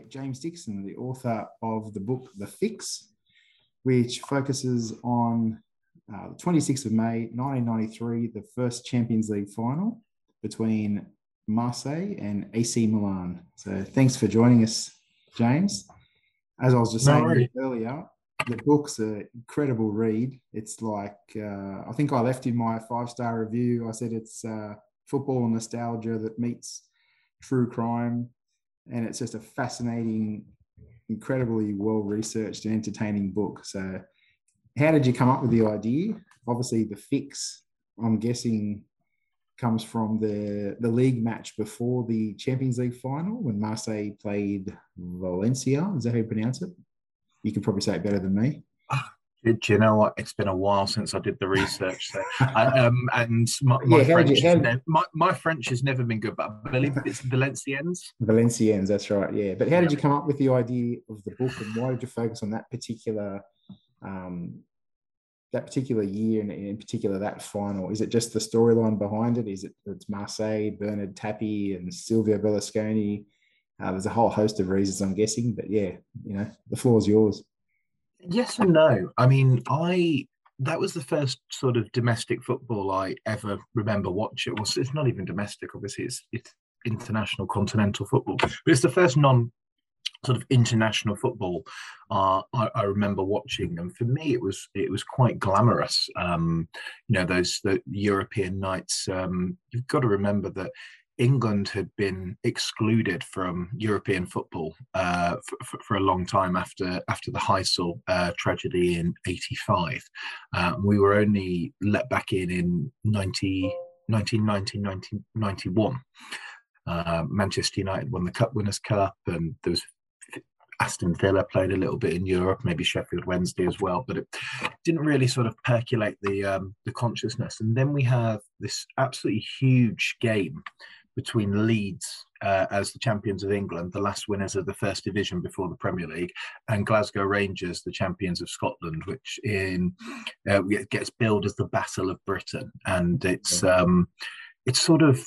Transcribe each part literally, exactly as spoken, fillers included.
James Dixon, the author of the book The Fix, which focuses on uh, the twenty-sixth of May, nineteen ninety-three, the first Champions League final between Marseille and A C Milan. So thanks for joining us, James. As I was just No saying worries. earlier, the book's an incredible read. It's like, uh, I think I left in my five-star review, I said it's uh, football nostalgia that meets true crime. And it's just a fascinating, incredibly well-researched and entertaining book. So how did you come up with the idea? Obviously, The Fix, I'm guessing, comes from the, the league match before the Champions League final when Marseille played Valencia. Is that how you pronounce it? You could probably say it better than me. Do you know what? It's been a while since I did the research. So, I, um, and my, my yeah, how French did you, has how, ne- my, my French has never been good, but I believe it's Valenciennes. Valenciennes, that's right. Yeah, but how Yeah. did you come up with the idea of the book, and why did you focus on that particular, um, that particular year, and in particular that final? Is it just the storyline behind it? Is it it's Marseille, Bernard Tapie, and Silvio Berlusconi? Uh, there's a whole host of reasons, I'm guessing, but yeah, you know, the floor is yours. Yes and no. I mean, I that was the first sort of domestic football I ever remember watching. Well, it's not even domestic, obviously. It's it's international continental football, but it's the first non sort of international football uh, I, I remember watching, and for me it was it was quite glamorous. Um, you know, those the European nights. Um, you've got to remember that England had been excluded from European football uh, for, for a long time after after the Heysel uh, tragedy in eighty-five. Uh, we were only let back in in nineteen ninety, ninety-one. Uh, Manchester United won the Cup Winners' Cup, and there was Aston Villa played a little bit in Europe, maybe Sheffield Wednesday as well, but it didn't really sort of percolate the um, the consciousness. And then we have this absolutely huge game between Leeds uh, as the champions of England, the last winners of the first division before the Premier League, and Glasgow Rangers, the champions of Scotland, which in uh, gets billed as the Battle of Britain. And it's um, it's sort of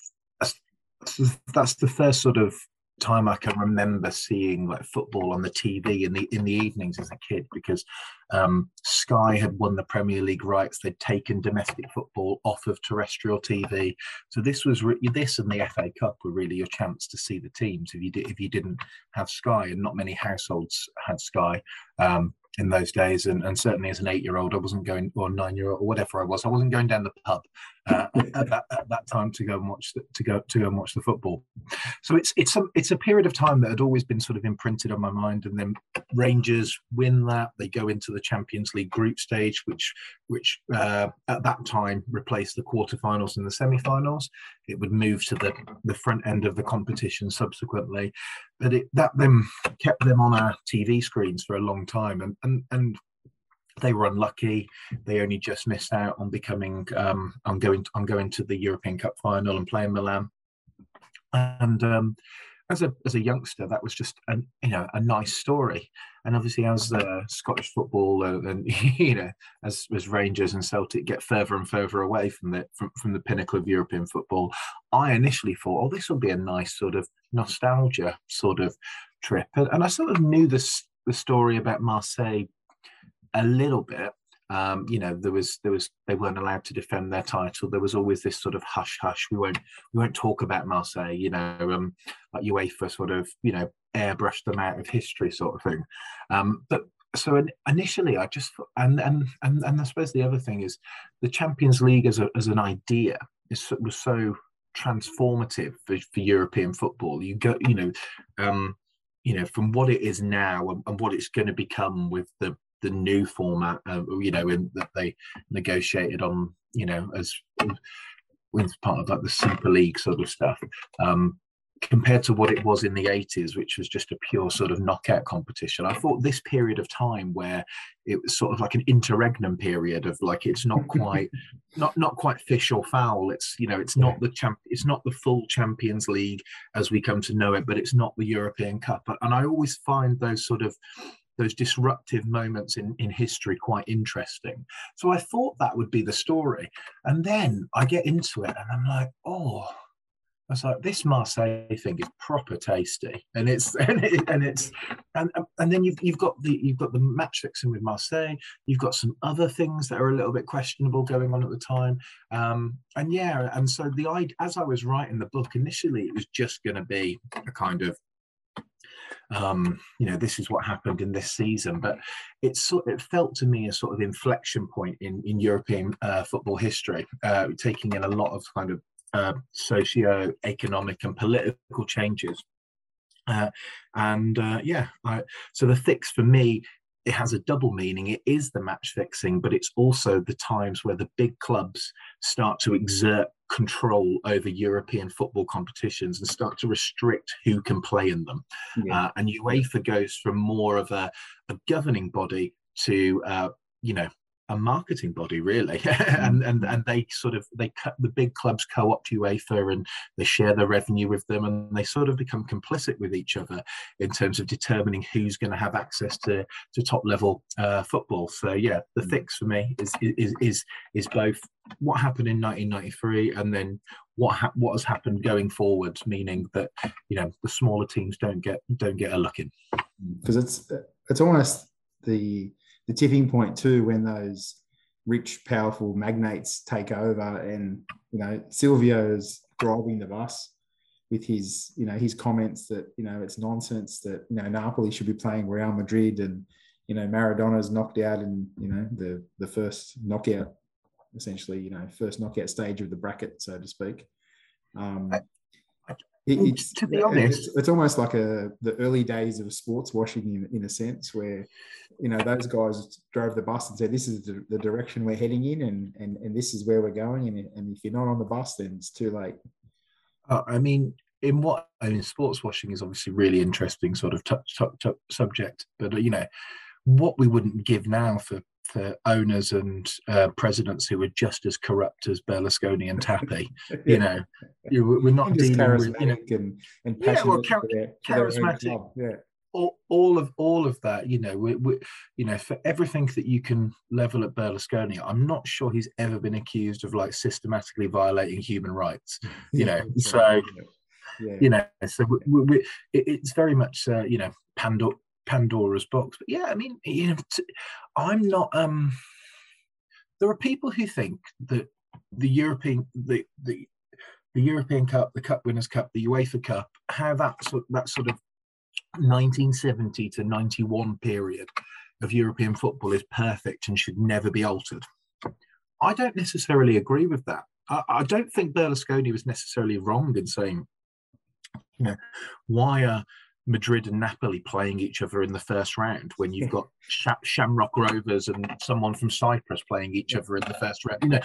that's the first sort of time I can remember seeing like football on the T V in the in the evenings as a kid, because um, Sky had won the Premier League rights. They'd taken domestic football off of terrestrial T V, so this was re- this and the F A Cup were really your chance to see the teams if you did if you didn't have Sky, and not many households had Sky. Um, in those days, and, and certainly as an eight-year-old, I wasn't going, or nine-year-old, or whatever I was, I wasn't going down the pub uh, at, that, at that time to go and watch the, to go to go and watch the football. So it's it's a it's a period of time that had always been sort of imprinted on my mind. And then Rangers win that; they go into the Champions League group stage, which which uh, at that time replaced the quarterfinals and the semi-finals. It would move to the the front end of the competition subsequently, but it that then kept them on our T V screens for a long time, and and and they were unlucky. They only just missed out on becoming um on going on going to the European Cup final and playing Milan. And um as a as a youngster, that was just an you know a nice story. And obviously, as uh, Scottish football uh, and you know as as Rangers and Celtic get further and further away from the from, from the pinnacle of European football, I initially thought, oh, this will be a nice sort of nostalgia sort of trip. And, and I sort of knew this the story about Marseille a little bit. Um, you know, there was there was they weren't allowed to defend their title. There was always this sort of hush hush. We won't we won't talk about Marseille. You know, um, like UEFA sort of you know airbrushed them out of history, sort of thing. Um, but so in, initially, I just and and and and I suppose the other thing is the Champions League as a as an idea is was so transformative for, for European football. You go, you know, um, you know, from what it is now and, and what it's going to become with the the new format, uh, you know, in, that they negotiated on, you know, as with part of like the Super League sort of stuff, um, compared to what it was in the eighties, which was just a pure sort of knockout competition. I thought this period of time where it was sort of like an interregnum period of like it's not quite, not not quite fish or fowl. It's you know, it's not the champ, it's not the full Champions League as we come to know it, but it's not the European Cup. And I always find those sort of those disruptive moments in, in history quite interesting. So I thought that would be the story. And then I get into it and I'm like, oh, I was like, this Marseille thing is proper tasty, and it's and, it, and it's and and then you've you've got the you've got the match fixing with Marseille. You've got some other things that are a little bit questionable going on at the time, um, and yeah, and so the idea, as I was writing the book initially, it was just going to be a kind of um, you know, this is what happened in this season, but it's sort it felt to me a sort of inflection point in in European uh, football history, uh, taking in a lot of kind of Uh, socio-economic and political changes, uh, and uh, yeah, I, so the fix for me, it has a double meaning. It is the match fixing, but it's also the times where the big clubs start to exert control over European football competitions and start to restrict who can play in them. Yeah. Uh, and UEFA goes from more of a, a governing body to, uh, you know, a marketing body, really. and, and and they sort of, they cut, the big clubs co-opt UEFA and they share the revenue with them, and they sort of become complicit with each other in terms of determining who's going to have access to, to top level uh, football. So yeah, the fix for me is is is is both what happened in nineteen ninety-three and then what ha- what has happened going forward, meaning that, you know, the smaller teams don't get don't get a look in. Because it's it's almost the the tipping point too, when those rich, powerful magnates take over, and, you know, Silvio is driving the bus with his, you know, his comments that, you know, it's nonsense that, you know, Napoli should be playing Real Madrid, and, you know, Maradona's knocked out in, you know, the the first knockout, essentially, you know, first knockout stage of the bracket, so to speak. Um, It, it's, to be honest, it's, it's almost like a the early days of sports washing, in, in a sense, where, you know, those guys drove the bus and said, this is the, the direction we're heading in, and, and and this is where we're going, and, and if you're not on the bus, then it's too late. Uh, I mean, in what I mean, sports washing is obviously really interesting sort of t- t- t- subject, but, you know, what we wouldn't give now for for owners and uh, presidents who are just as corrupt as Berlusconi and Tapie. yeah. You know, you, we're not dealing with, you know, and, and passionate yeah, well, char- for their, for charismatic. Their own club. Yeah. All, all of all of that, you know, we, we, you know, for everything that you can level at Berlusconi, I'm not sure he's ever been accused of like systematically violating human rights. You know, yeah. so yeah. you know, so we, we, we, it, it's very much, uh, you know, Pandora. Pandora's box. But yeah, I mean, you know, t- I'm not. Um, there are people who think that the European, the the the European Cup, the Cup Winners' Cup, the UEFA Cup, how that sort that sort of nineteen seventy to ninety-one period of European football is perfect and should never be altered. I don't necessarily agree with that. I, I don't think Berlusconi was necessarily wrong in saying, you know, why are Madrid and Napoli playing each other in the first round when you've got Sh- Shamrock Rovers and someone from Cyprus playing each other in the first round. You know,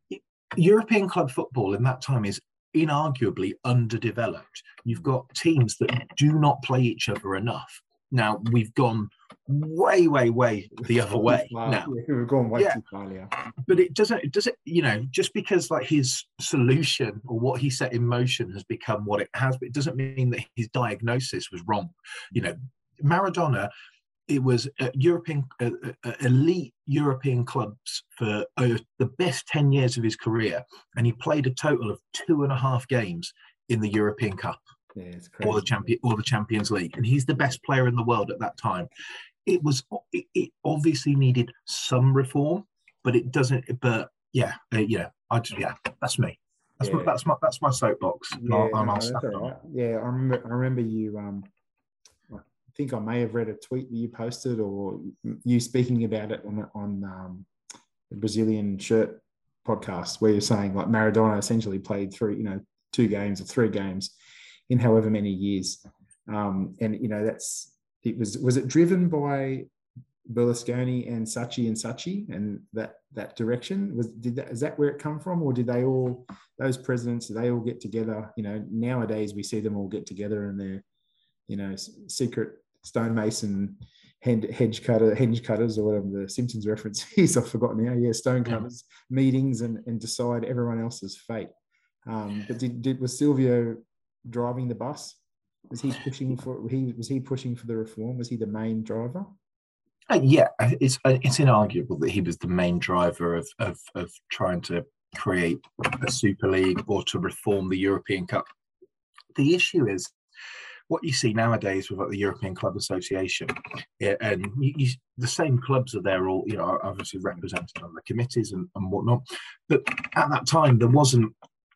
European club football in that time is inarguably underdeveloped. You've got teams that do not play each other enough. Now, we've gone way, way, way the other way wow. now. Yeah, we've gone way yeah. too far, yeah. But it doesn't, it doesn't, you know, just because like his solution or what he set in motion has become what it has, but it doesn't mean that his diagnosis was wrong. You know, Maradona, it was uh, European, uh, uh, elite European clubs for uh, the best ten years of his career. And he played a total of two and a half games in the European Cup. Yeah, it's crazy. Or the champion, or the Champions League, and he's the best player in the world at that time. It was, it, it obviously needed some reform, but it doesn't. But yeah, uh, yeah, I just, yeah, that's me. That's yeah. my, that's my that's my soapbox. Yeah, I'll, no, I'll that's all right. Yeah, I remember. I remember you. Um, I think I may have read a tweet that you posted, or you speaking about it on on um, the Brazilian Shirt podcast, where you're saying like Maradona essentially played three, you know, two games or three games in however many years, um, and you know that's it was was it driven by Berlusconi and Sacchi and Sacchi and that that direction was did that is that where it come from, or did they all those presidents did they all get together? You know, nowadays we see them all get together and they're, you know, secret stonemason hedge cutter hedge cutters or whatever the Simpsons reference is. I've forgotten now. Yeah, stone cutters yeah. meetings and and decide everyone else's fate. Um, but did, did was Silvio driving the bus? Was he pushing for he was he pushing for the reform? Was he the main driver? Uh, yeah, it's it's inarguable that he was the main driver of, of of trying to create a Super League or to reform the European Cup the issue is what you see nowadays with like the European Club Association, yeah, and you, you, the same clubs are there, all you know, are obviously represented on the committees and, and whatnot. But at that time, there wasn't,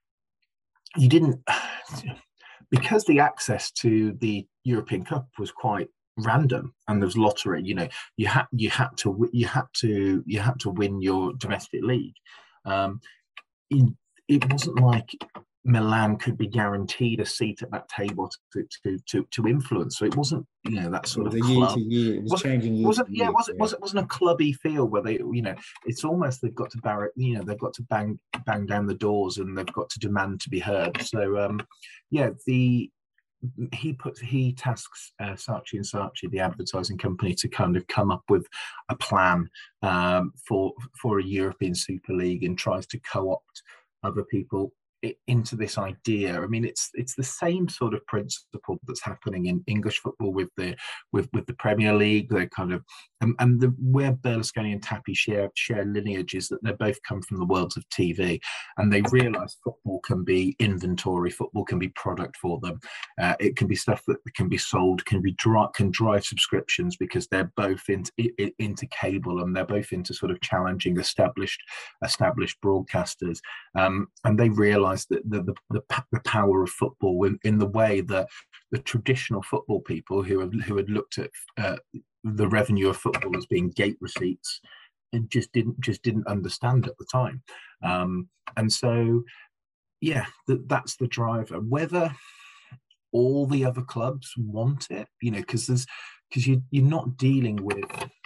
you didn't, because the access to the European Cup was quite random and there was lottery. You know, you had you had to you had to you had to win your domestic league. Um, in, it wasn't like Milan could be guaranteed a seat at that table to to to, to influence. So it wasn't, you know, that sort it was of a club. year to year. It was wasn't, changing year wasn't to yeah, year. wasn't Yeah. wasn't wasn't a clubby feel where they, you know, it's almost they've got to bar you know, they've got to bang bang down the doors and they've got to demand to be heard. So um yeah, the he puts he tasks uh, Saatchi and Saatchi, the advertising company, to kind of come up with a plan um, for for a European Super League and tries to co-opt other people into this idea. I mean, it's it's the same sort of principle that's happening in English football with the with with the Premier League. They're kind of and, and the where Berlusconi and Tappi share share lineage is that they both come from the worlds of T V, and they realise football can be inventory, football can be product for them. Uh, it can be stuff that can be sold, can be dri- can drive subscriptions because they're both into into cable and they're both into sort of challenging established established broadcasters, um, and they realise that the, the, the, the power of football in, in the way that the traditional football people who have who had looked at uh, the revenue of football as being gate receipts and just didn't just didn't understand at the time, um, and so yeah, th- that's the driver. Whether all the other clubs want it, you know, because there's because you you're not dealing with.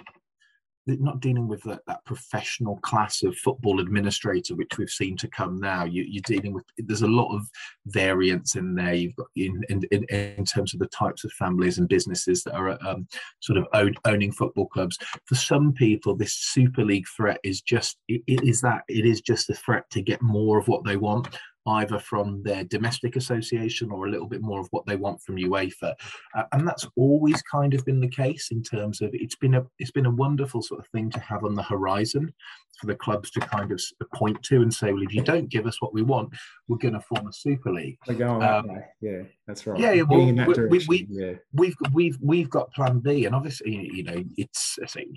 not dealing with that, that professional class of football administrator, which we've seen to come now. You, you're dealing with, there's a lot of variance in there. You've got in, in, in, in terms of the types of families and businesses that are um, sort of own, owning football clubs. For some people, this Super League threat is just, it, it is that, it is just a threat to get more of what they want, either from their domestic association or a little bit more of what they want from UEFA, uh, and that's always kind of been the case. In terms of it's been a it's been a wonderful sort of thing to have on the horizon for the clubs to kind of point to and say, well, if you don't give us what we want, we're going to form a Super League. We're going that um, way. Yeah, that's right. Yeah, well, in that we, direction. we, yeah. we've we've we've we've got Plan B, and obviously, you know, it's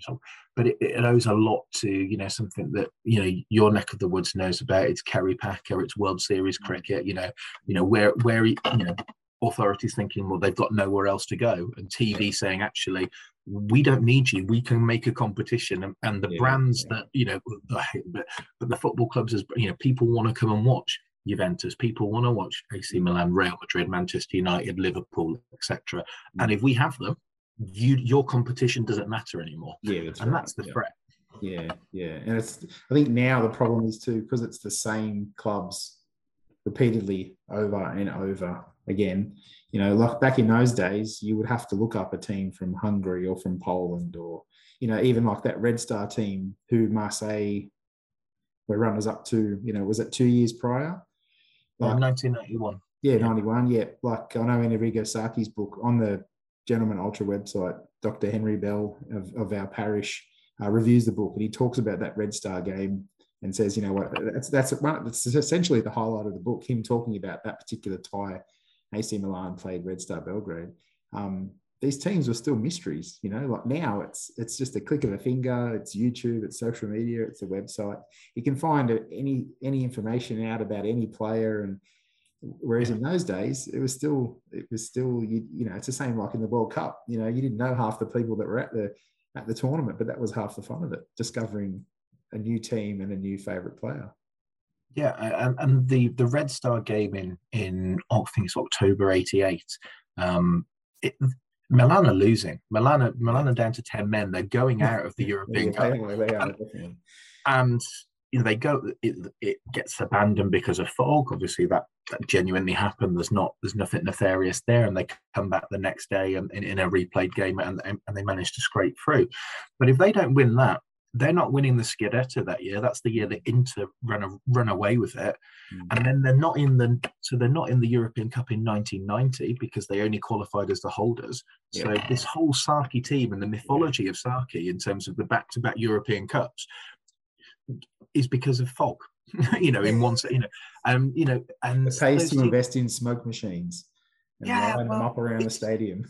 but it, it owes a lot to, you know, something that, you know, your neck of the woods knows about. It's Kerry Packer, it's World Series cricket. You know, you know where where you know authorities thinking, well, they've got nowhere else to go, and T V saying, actually, we don't need you. We can make a competition, and, and the yeah, brands yeah. that, you know, but, but the football clubs, as you know, people want to come and watch Juventus, people want to watch A C Milan, Real Madrid, Manchester United, Liverpool, et cetera. Mm. And if we have them, you your competition doesn't matter anymore. Yeah, that's and right. that's the yeah. threat. Yeah, yeah, and it's. I think now the problem is too, because it's the same clubs repeatedly over and over again. You know, like back in those days, you would have to look up a team from Hungary or from Poland, or, you know, even like that Red Star team who Marseille were runners up to. You know, was it two years prior? Like, nineteen ninety-one. Yeah, ninety-one. Yeah, like I know in Arrigo Sacchi's book on the Gentleman Ultra website, Doctor Henry Bell of, of our parish uh, reviews the book, and he talks about that Red Star game and says, you know what, that's that's one. That's essentially the highlight of the book. Him talking about that particular tie. A C Milan played Red Star Belgrade. Um, these teams were still mysteries, you know. Like now, it's it's just a click of a finger. It's YouTube, it's social media, it's a website. You can find any any information out about any player, and whereas yeah. in those days, it was still it was still you, you know it's the same like in the World Cup. You know, you didn't know half the people that were at the at the tournament, but that was half the fun of it, discovering a new team and a new favorite player. Yeah, and, and the the Red Star game in in I think it's October eighty-eight. Um, it, Milan are losing. Milan are, Milan are down to ten men. They're going out of the European yeah, Cup. They are, they are, definitely. And you know, they go. It, it gets abandoned because of fog. Obviously, that, that genuinely happened. There's not. There's nothing nefarious there. And they come back the next day and in, in a replayed game, and and they manage to scrape through. But if they don't win that, they're not winning the Scudetto that year. That's the year that Inter run run away with it, mm. and then they're not in the so they're not in the European Cup in nineteen ninety because they only qualified as the holders. Yeah. So this whole Sacchi team and the mythology yeah. of Sacchi in terms of the back-to-back European Cups is because of fog. you know, in one, you know, um, you know, and it pays to invest in smoke machines. and Yeah, line them well, up around the it's, stadium.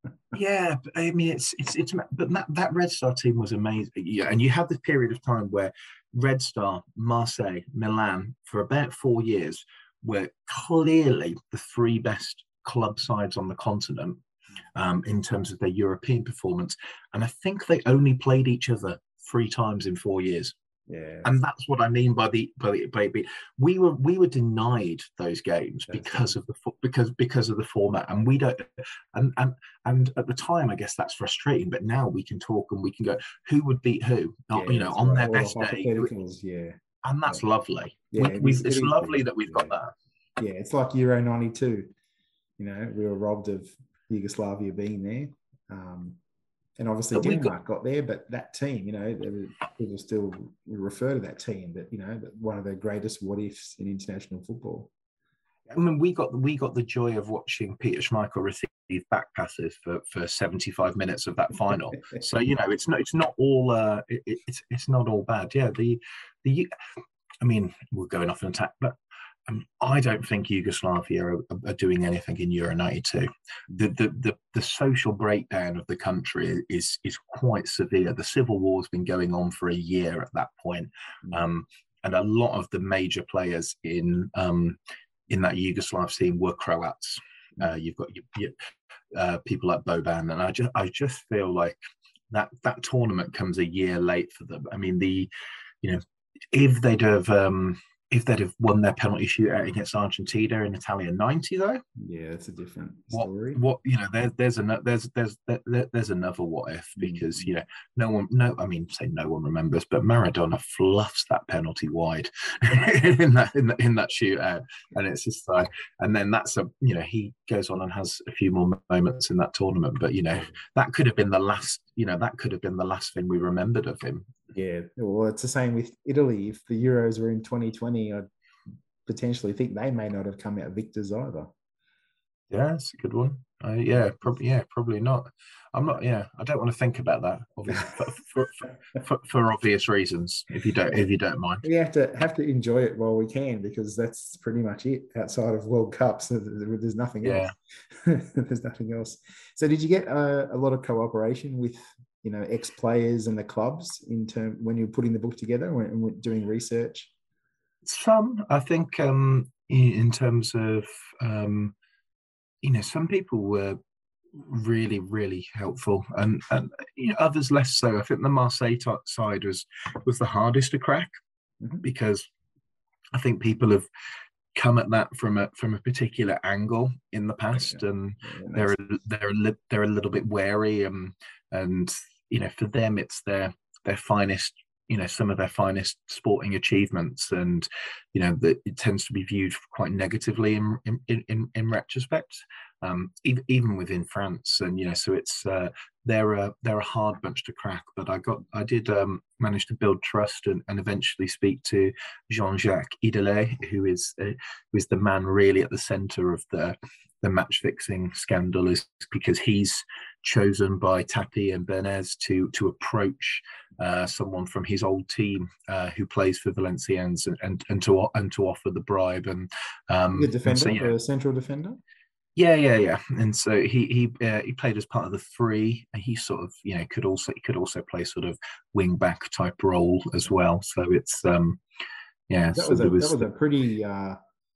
yeah, I mean, it's it's it's, but that that Red Star team was amazing. Yeah, and you have this period of time where Red Star, Marseille, Milan, for about four years, were clearly the three best club sides on the continent um, in terms of their European performance. And I think they only played each other three times in four years. Yeah, And that's what I mean by the by the by, by we were we were denied those games because of the because because of the format, and we don't and and and at the time I guess that's frustrating, but now we can talk and we can go who would beat who, yeah, you know, on right. their All best the day, hypotheticals, yeah, and that's yeah. lovely. Yeah, We, it we is, it's it is lovely good. that we've Yeah. got that. Yeah, it's like Euro ninety-two. You know, we were robbed of Yugoslavia being there. Um, and obviously But we Denmark got got there, but that team, you know, there were, people still refer to that team, but, you know, one of the greatest what ifs in international football. I mean, we got we got the joy of watching Peter Schmeichel receive back passes for, for seventy-five minutes of that final. So you know, it's not it's not all uh, it, it's it's not all bad. Yeah, the the I mean, we're going off an attack, but um, I don't think Yugoslavia are, are doing anything in Euro ninety-two. The, the the the social breakdown of the country is is quite severe. The civil war's been going on for a year at that point, um, and a lot of the major players in um, in that Yugoslav team were Croats. Uh, you've got you, you, uh, people like Boban, and I just I just feel like that that tournament comes a year late for them. I mean, the you know if they'd have um, if they'd have won their penalty shootout against Argentina in Italia ninety, though, yeah, it's a different what story. what you know there, there's a there's there's there, there's another what if, because you know no one no I mean say no one remembers, but Maradona fluffs that penalty wide in that in, in that shootout, and it's just like, and then that's a you know he goes on and has a few more moments in that tournament, but you know that could have been the last you know that could have been the last thing we remembered of him. Yeah, well, it's the same with Italy. If the Euros were in twenty twenty, I potentially think they may not have come out victors either. Yeah, it's a good one. Uh, yeah, probably. Yeah, probably not. I'm not. Yeah, I don't want to think about that. Obviously, for, for, for, for obvious reasons. If you don't, if you don't mind, we have to have to enjoy it while we can, because that's pretty much it. Outside of World Cups, there's nothing else. Yeah. There's nothing else. So, did you get uh, a lot of cooperation with you know ex players and the clubs in term when you're putting the book together and doing research? Some, I think, um, in, in terms of. Um, You know, some people were really, really helpful, and and you know, others less so. I think the Marseille t- side was was the hardest to crack, mm-hmm. because I think people have come at that from a from a particular angle in the past, yeah. and yeah, they're they're a li- they're a little bit wary, and and you know, for them it's their their finest. You know, some of their finest sporting achievements, and you know that it tends to be viewed quite negatively in in in, in retrospect, um, even even within France. And you know, so it's uh, they're a they're a hard bunch to crack. But I got I did um, manage to build trust and, and eventually speak to Jean-Jacques Idelet, who is uh, who is the man really at the centre of the the match fixing scandal, is because he's chosen by Tapi and Bernays to to approach uh, someone from his old team uh, who plays for Valenciennes, and, and and to and to offer the bribe. And um, the defender, and so, yeah. the central defender. Yeah, yeah, yeah. And so he he uh, he played as part of the three. He sort of you know could also he could also play sort of wing back type role as well. So it's um yeah. That so was a was, that was a pretty uh,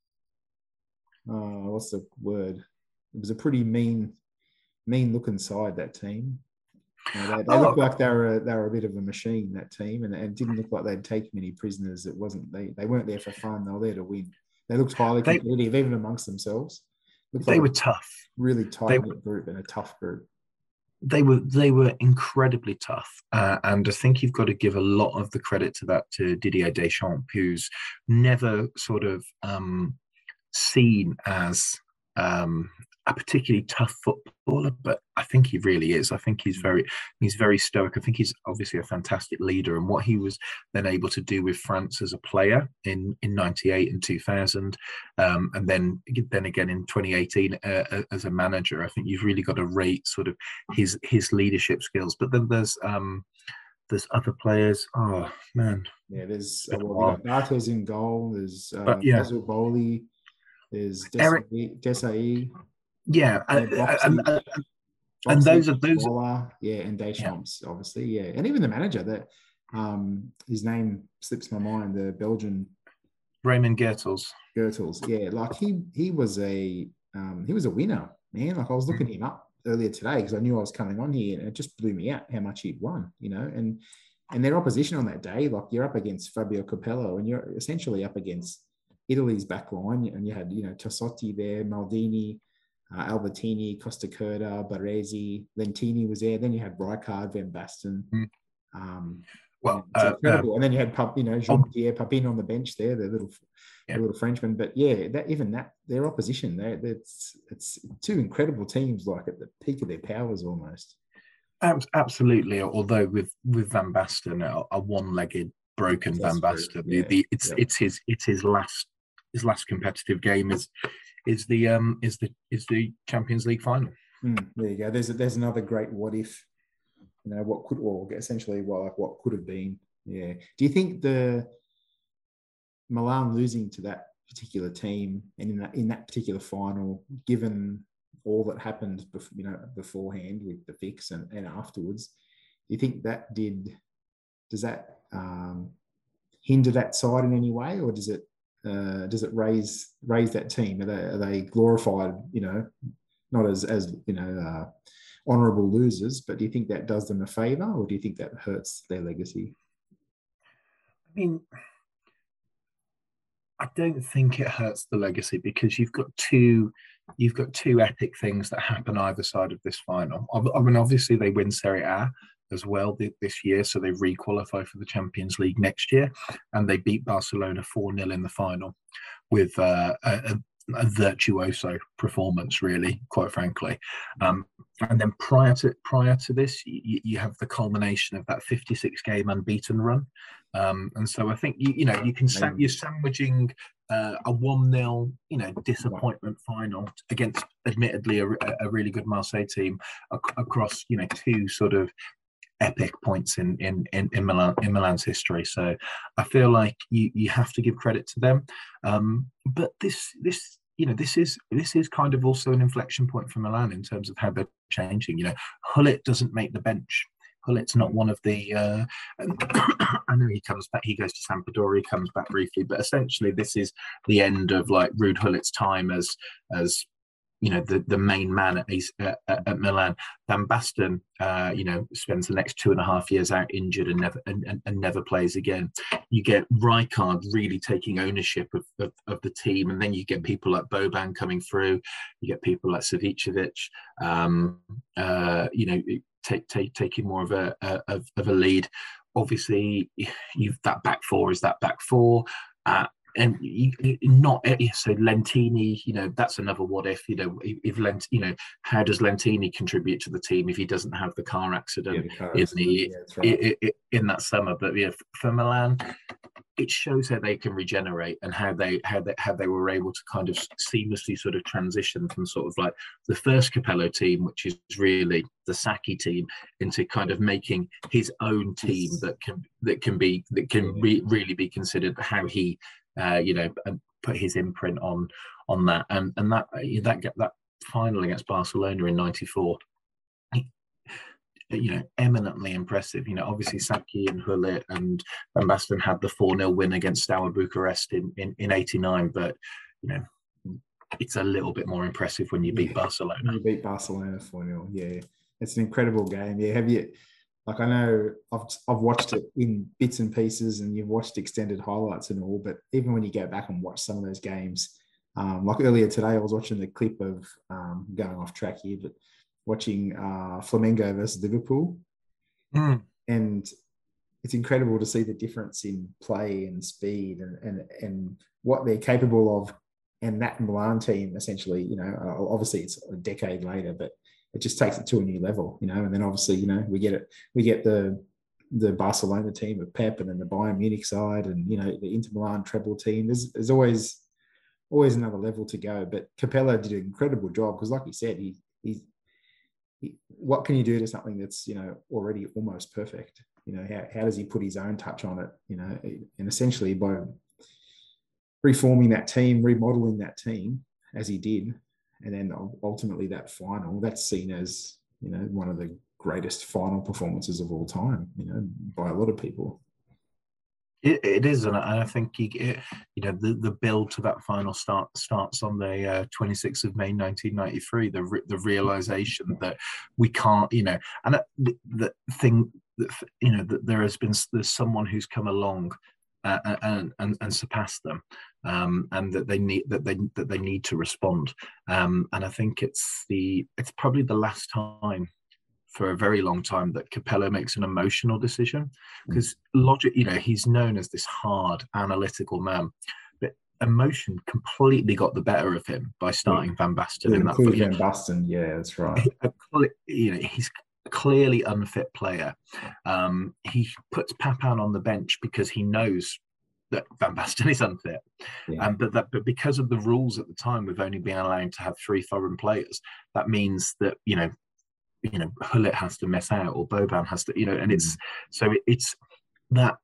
uh what's the word? It was a pretty mean mean looking side, that team. You know, they they oh, looked like they were a, they were a bit of a machine, that team, and it didn't look like they'd take many prisoners. It wasn't they they weren't there for fun. They were there to win. They looked highly competitive, they, even amongst themselves. Looked they like were tough, really tight knit group and a tough group. They were they were incredibly tough, uh, and I think you've got to give a lot of the credit to that to Didier Deschamps, who's never sort of um, seen as um, a particularly tough footballer, but I think he really is. I think he's very he's very stoic. I think he's obviously a fantastic leader, and what he was then able to do with France as a player in in ninety-eight and two thousand, um, and then then again in twenty eighteen uh, as a manager, I think you've really got to rate sort of his his leadership skills. But then there's um, there's other players. Oh man, yeah. There's uh, well, we got Barthez in goal. There's uh, but, yeah. Basil Bowley. There's Desai. Yeah, Yeah, and, and, Boxy, and, and Boxy, those are those. Waller, yeah, and Yeah, Deschamps, obviously, yeah, and even the manager that um, his name slips my mind, the Belgian Raymond Goethals. Goethals, yeah, like he he was a um, he was a winner, man. Like I was looking him up earlier today because I knew I was coming on here, and it just blew me out how much he'd won, you know, and and their opposition on that day, like you're up against Fabio Capello, and you're essentially up against Italy's back line, and you had, you know, Tassotti there, Maldini, uh, Albertini, Costa Curta, Baresi, Lentini was there. Then you had Rijkaard, Van Basten. Mm. Um, and Well, it's uh, incredible. um, And then you had, you know, Jean-Pierre Papin on the bench there, the little, yeah. the little Frenchman. But yeah, that even that their opposition, they it's it's two incredible teams, like at the peak of their powers almost. Absolutely. Although with with Van Basten, a, a one-legged broken That's Van true. Basten, the, Yeah. the it's Yep. it's his it's his last his last competitive game is is the um is the is the Champions League final. Mm, there you go. There's there's another great what if. You know what could, or essentially what like what could have been. Yeah. Do you think the Milan losing to that particular team and in that in that particular final, given all that happened, you know, beforehand with the fix and, and afterwards, do you think that did does that um, hinder that side in any way, or does it uh, does it raise raise that team? Are they, are they glorified? You know, not as as you know uh, honourable losers, but do you think that does them a favour, or do you think that hurts their legacy? I mean, I don't think it hurts the legacy because you've got two you've got two epic things that happen either side of this final. I mean, obviously they win Serie A as well this year, so they re-qualify for the Champions League next year, and they beat Barcelona four nil in the final with uh, a, a virtuoso performance, really, quite frankly. Um, and then prior to prior to this, you, you have the culmination of that fifty-six game unbeaten run. Um, and so I think you you know you can sam- you're sandwiching uh, a one nil you know disappointment final against admittedly a, a really good Marseille team ac- across you know two sort of epic points in in in, in Milan in Milan's history. So I feel like you you have to give credit to them. Um, but this this you know this is this is kind of also an inflection point for Milan in terms of how they're changing. You know, Hullet doesn't make the bench. Hullet's not one of the. Uh, I know he comes back. He goes to Sampdoria. He comes back briefly, but essentially this is the end of like Ruud Hullet's time as as you know the, the main man at, at, at Milan. Van Basten, uh, you know, spends the next two and a half years out injured and never and, and, and never plays again. You get Rijkaard really taking ownership of, of, of the team, and then you get people like Boban coming through. You get people like Savicevic, um, uh, you know, take, take, taking more of a, a of, of a lead. Obviously, you've that back four is that back four. Uh, and you, not so Lentini, you know, that's another what if, you know, if Lent, you know, how does Lentini contribute to the team if he doesn't have the car accident, yeah, the car in accident. the yeah, right. in, in that summer? But yeah, for Milan, it shows how they can regenerate and how they how they how they were able to kind of seamlessly sort of transition from sort of like the first Capello team, which is really the Sacchi team, into kind of making his own team that can that can be that can re, really be considered how he. Uh, you know, and put his imprint on on that, and and that that that final against Barcelona in ninety-four, you know, eminently impressive. You know, obviously Sacchi and Hullet and Van Basten had the four nil win against Steaua Bucharest in in in eighty-nine, but you know, it's a little bit more impressive when you beat yeah, Barcelona. When you beat Barcelona four nil, yeah, it's an incredible game. Yeah, have you? Like I know I've I've watched it in bits and pieces, and you've watched extended highlights and all. But even when you go back and watch some of those games, um, like earlier today, I was watching the clip of um, going off track here, but watching uh, Flamengo versus Liverpool, mm. and it's incredible to see the difference in play and speed and and and what they're capable of. And that Milan team, essentially, you know, obviously it's a decade later, but it just takes it to a new level, you know. And then obviously, you know, we get it, we get the the Barcelona team of Pep, and then the Bayern Munich side, and you know, the Inter Milan treble team. There's there's always always another level to go. But Capello did an incredible job because, like you said, he he, he what can you do to something that's, you know, already almost perfect? You know, how how does he put his own touch on it? You know, and essentially by reforming that team, remodeling that team as he did. and then ultimately that final, that's seen as, you know, one of the greatest final performances of all time, you know, by a lot of people. It, it is, and I think you, it, you know the, the build to that final start starts on the uh, twenty-sixth of May nineteen ninety-three. The re, the realization that we can't, you know, and the, the thing that, you know, that there has been there's someone who's come along uh, and, and and surpassed them, um, and that they need that they that they need to respond. Um, and I think it's the it's probably the last time for a very long time that Capello makes an emotional decision, because logic, you know, he's known as this hard analytical man, but emotion completely got the better of him by starting yeah. Van Basten to in that. Include Van Basten, yeah, that's right. You know, he's a clearly unfit player. Um, he puts Papin on the bench because he knows that Van Basten is unfit, yeah. um, but that but because of the rules at the time, we've only been allowed to have three foreign players. That means that, you know. you know, Hullet has to miss out, or Boban has to, you know, and it's, so it, it's that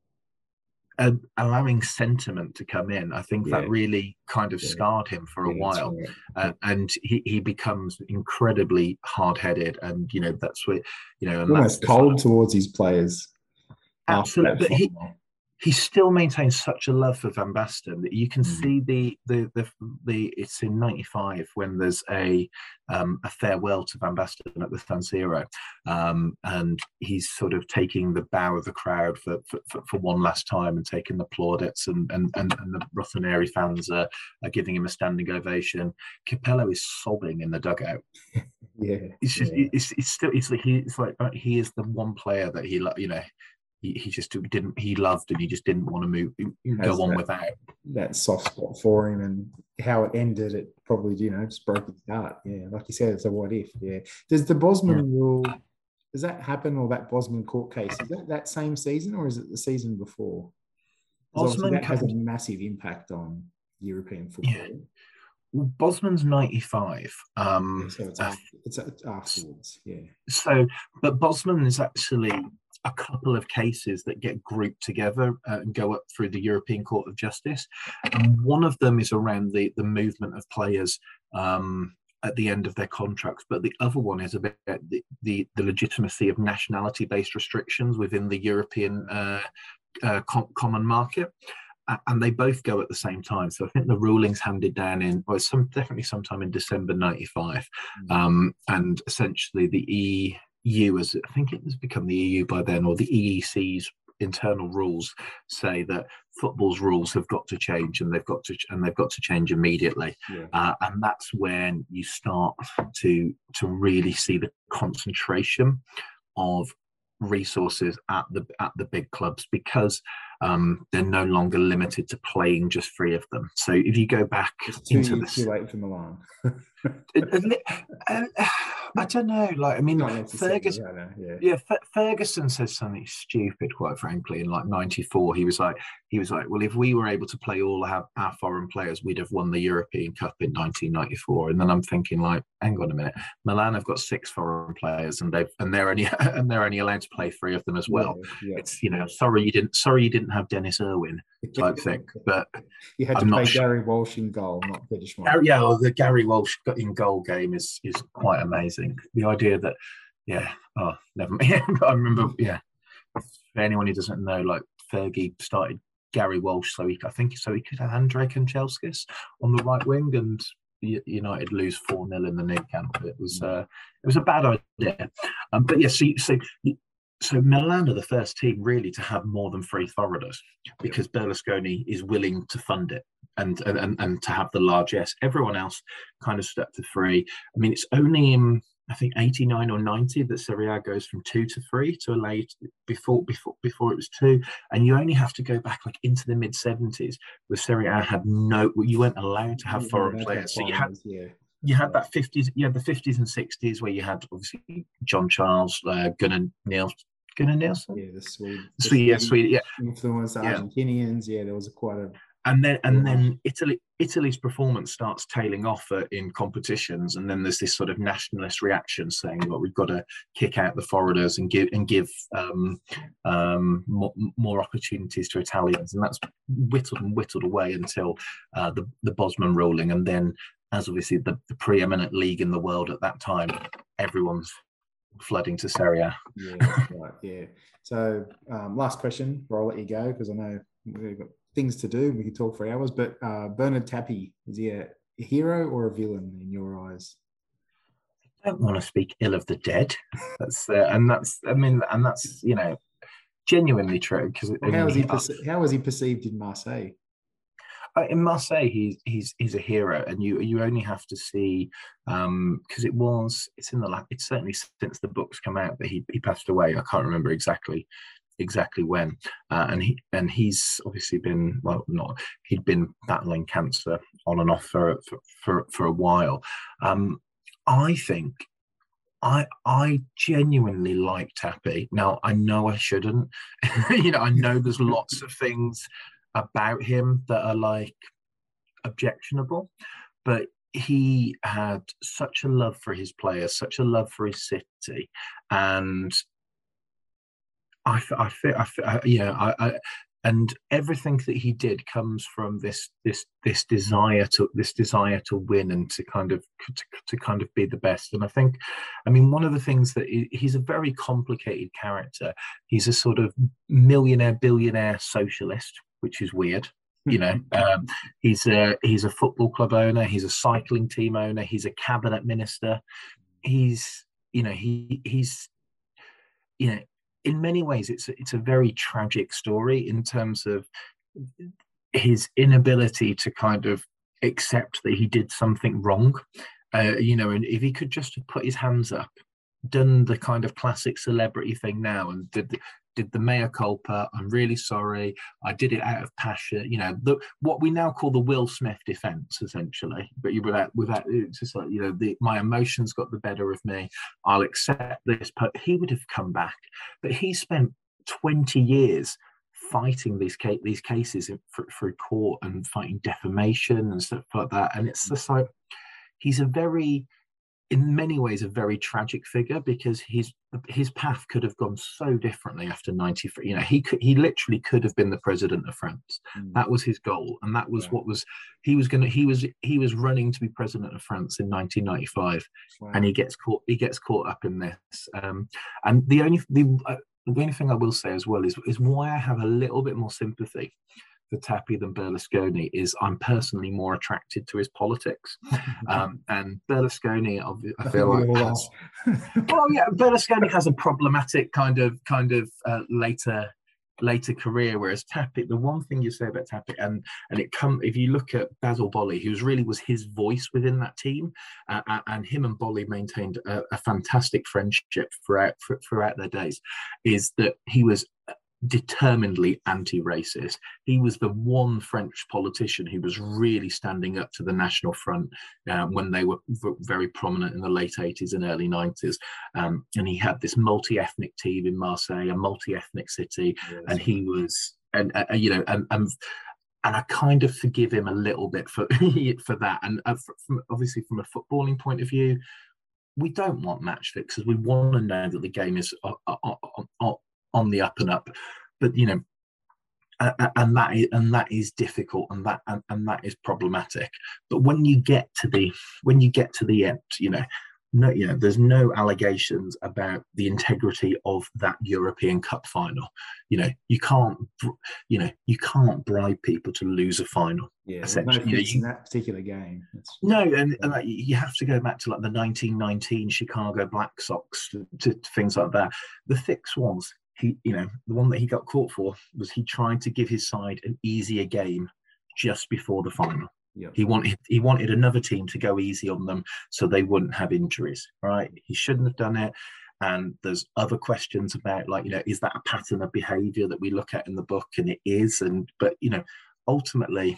uh, allowing sentiment to come in. I think yeah. that really kind of yeah. scarred him for a yeah, while. Right. Uh, and he, he becomes incredibly hard-headed, and, you know, that's what, you know, and almost that's cold sort of, towards his players. Absolutely. But he, he still maintains such a love for Van Basten that you can mm. see the, the the the it's in ninety-five when there's a um, a farewell to Van Basten at the San Siro, um, and he's sort of taking the bow of the crowd for for, for one last time and taking the plaudits, and and and, and the Rossoneri fans are, are giving him a standing ovation. Capello is sobbing in the dugout. yeah, it's just yeah. it's it's still it's like he it's like he is the one player that he, you know. He, he just didn't. He loved, and he just didn't want to move, go on that, without that soft spot for him, and how it ended. It probably, you know, just broke his heart. Yeah, like you said, it's a what if. Yeah. Does the Bosman yeah. rule? Does that happen, or that Bosman court case? Is that that same season, or is it the season before? Bosman that has a massive impact on European football. Yeah. Well, Bosman's ninety-five. Um, yeah, so it's, uh, it's, it's afterwards. Yeah. So, but Bosman is actually a couple of cases that get grouped together uh, and go up through the European Court of Justice. And one of them is around the, the movement of players um, at the end of their contracts. But the other one is about the, the, the legitimacy of nationality-based restrictions within the European uh, uh, com- common market. Uh, and they both go at the same time. So I think the ruling's handed down in, well, some definitely sometime in December ninety-five. Mm-hmm. Um, and essentially the E U, as I think it has become the E U by then, or the E E C's internal rules say that football's rules have got to change, and they've got to and they've got to change immediately. Yeah. Uh, and that's when you start to to really see the concentration of resources at the at the big clubs, because um, they're no longer limited to playing just three of them. So if you go back it's too, into this, too late for Milan. uh, I don't know. Like, I mean, Ferguson, I know, yeah, yeah F- Ferguson says something stupid, quite frankly, in like ninety-four. He was like, he was like, well, if we were able to play all our, our foreign players, we'd have won the European Cup in nineteen ninety-four. And then I'm thinking, like, hang on a minute, Milan have got six foreign players, and they've and they're only and they're only allowed to play three of them as well. Yeah, yeah. It's, you know, sorry you didn't, sorry you didn't have Dennis Irwin type thing. But you had to I'm play not Gary Walsh in goal, not British one. Yeah, well, the Gary Walsh in goal game is is quite amazing. The idea that, yeah, oh, never mind. I remember, yeah. For anyone who doesn't know, like, Fergie started Gary Walsh, so he, I think, so he could have Andre Kanchelskis on the right wing, and United lose four nil in the Nou Camp. It was uh, it was a bad idea. Um, but yeah, so so. So Milan are the first team really to have more than three foreigners, because Berlusconi is willing to fund it and, and, and to have the largesse. Everyone else kind of stuck to three. I mean, it's only in, I think, eighty-nine or ninety that Serie A goes from two to three to allow you to, before, before, before it was two. And you only have to go back like into the mid seventies where Serie A had no, you weren't allowed to have yeah, foreign players. So you had, yeah. You had that fifties, you had the fifties and sixties where you had obviously John Charles, uh, Gunnar Nielsen, Gunnar Nielsen, yeah, the Swede, the Swede, yeah, Swede, yeah, influence Argentinians, yeah. yeah, there was a quite a, and then and yeah. then Italy, Italy's performance starts tailing off uh, in competitions, and then there's this sort of nationalist reaction saying, "Well, we've got to kick out the foreigners and give and give um, um, more, more opportunities to Italians," and that's whittled and whittled away until uh, the the Bosman ruling, and then as obviously the, the preeminent league in the world at that time. Everyone's flooding to Serie A. Yeah, that's right. Yeah. So um, last question, or I'll let you go because I know we've got things to do. We could talk for hours. But uh, Bernard Tapie, is he a, a hero or a villain in your eyes? I don't want to speak ill of the dead. That's uh, and that's I mean, and that's you know genuinely true because well, how is he perce- how was he perceived in Marseille? Uh, in Marseille, he's he's he's a hero, and you you only have to see because um, it was it's in the it's certainly since the books come out that he he passed away. I can't remember exactly exactly when, uh, and he and he's obviously been well not he'd been battling cancer on and off for for for, for a while. Um, I think. I I genuinely like Tapie. Now I know I shouldn't. you know, I know there's lots of things about him that are like objectionable, but he had such a love for his players, such a love for his city, and I I feel I, I yeah I, I and everything that he did comes from this this this desire to this desire to win and to kind of to, to kind of be the best. And I think, I mean, one of the things that he, he's a very complicated character. He's a sort of millionaire billionaire socialist, which is weird. You know, um, he's a he's a football club owner. He's a cycling team owner. He's a cabinet minister. He's you know he he's you know. In many ways, it's a, it's a very tragic story in terms of his inability to kind of accept that he did something wrong. Uh, you know, and if he could just have put his hands up, done the kind of classic celebrity thing now, and did the, did the mea culpa. I'm really sorry. I did it out of passion. You know, the, what we now call the Will Smith defense, essentially. But you without without it's just like you know, the, my emotions got the better of me. I'll accept this. But he would have come back. But he spent twenty years fighting these case, these cases through court and fighting defamation and stuff like that. And it's just like he's a very in many ways a very tragic figure because his his path could have gone so differently after ninety-three. You know, he could he literally could have been the president of France. Mm. That was his goal, and that was yeah. what was he was going to he was he was running to be president of France in nineteen ninety-five, wow. and he gets caught he gets caught up in this. Um, and the only the, uh, the only thing I will say as well is is why I have a little bit more sympathy for Tapie than Berlusconi is I'm personally more attracted to his politics. Um, and Berlusconi, I feel like, has, well, yeah, Berlusconi has a problematic kind of kind of uh, later later career, whereas Tapie, the one thing you say about Tapie, and and it come if you look at Basil Boli, who's really was his voice within that team, uh, and him and Boli maintained a, a fantastic friendship throughout throughout their days, is that he was determinedly anti-racist. He was the one French politician who was really standing up to the National Front uh, when they were v- very prominent in the late eighties and early nineties. Um, and he had this multi-ethnic team in Marseille, a multi-ethnic city, yeah, and he was, and uh, you know, and, and and I kind of forgive him a little bit for for that. And uh, from, obviously, from a footballing point of view, we don't want match fixers. We want to know that the game is uh, uh, uh, uh, on the up and up, but you know, uh, and that is and that is difficult, and that and, and that is problematic. But when you get to the when you get to the end, you know, no, you know, there's no allegations about the integrity of that European Cup final. You know, you can't, you know, you can't bribe people to lose a final. Yeah, essentially, no fix you know, you, in that particular game. It's, no, and, and like, you have to go back to like the nineteen nineteen Chicago Black Sox to, to things like that. The fix was. He, you know, the one that he got caught for was he tried to give his side an easier game just before the final. Yep. He wanted he wanted another team to go easy on them so they wouldn't have injuries. Right? He shouldn't have done it. And there's other questions about, like, you know, is that a pattern of behaviour that we look at in the book? And it is. And but you know, ultimately,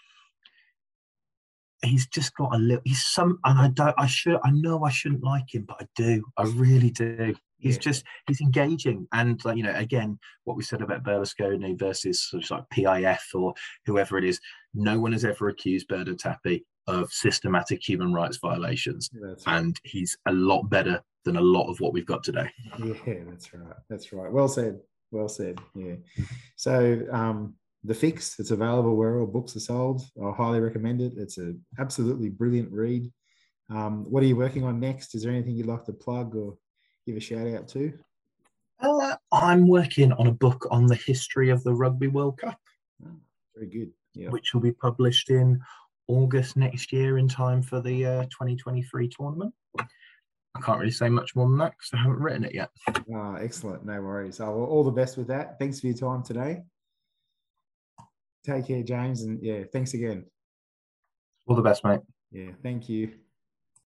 he's just got a little. He's some, and I don't. I should. I know I shouldn't like him, but I do. I really do. He's yeah. just, he's engaging. And, like, you know, again, what we said about Berlusconi versus sort of like P I F or whoever it is, no one has ever accused Bernard Tapie of systematic human rights violations. Right. And he's a lot better than a lot of what we've got today. Yeah, that's right. That's right. Well said. Well said. Yeah. So, um, The Fix. It's available where all books are sold. I highly recommend it. It's an absolutely brilliant read. Um, what are you working on next? Is there anything you'd like to plug or give a shout out to? Uh, I'm working on a book on the history of the Rugby World Cup. Oh, very good. Yeah. Which will be published in August next year in time for the uh, twenty twenty-three tournament. I can't really say much more than that because I haven't written it yet. Oh, excellent. No worries. Oh, well, all the best with that. Thanks for your time today. Take care, James. And yeah, thanks again. All the best, mate. Yeah, thank you.